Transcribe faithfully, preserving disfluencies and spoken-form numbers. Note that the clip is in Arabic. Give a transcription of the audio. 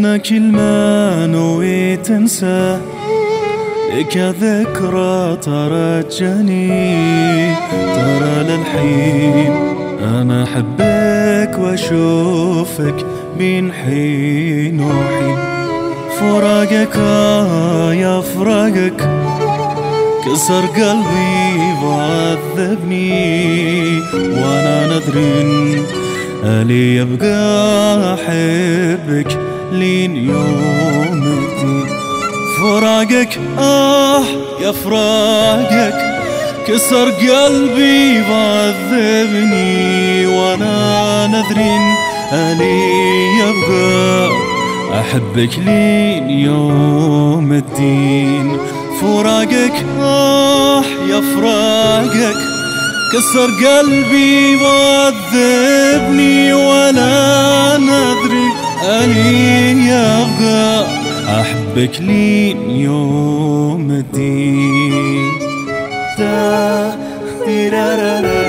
أنا كل ما نويت أنسى لك ذكرى ترجني، ترى للحين أنا أحبك وأشوفك بين حين وحين. فراقك آه يا فراقك كسر قلبي وعذبني، وأنا نذر ألي يبقى أحبك لين يوم الدين. فراقك آه يا فراقك كسر قلبي وعذبني، وأنا نذر ألي يبقى أحبك لين يوم الدين. فراقك آه يا فراقك كسر قلبي وعذبني، ولا ندري أني يبقى أحبك لين يوم الدين.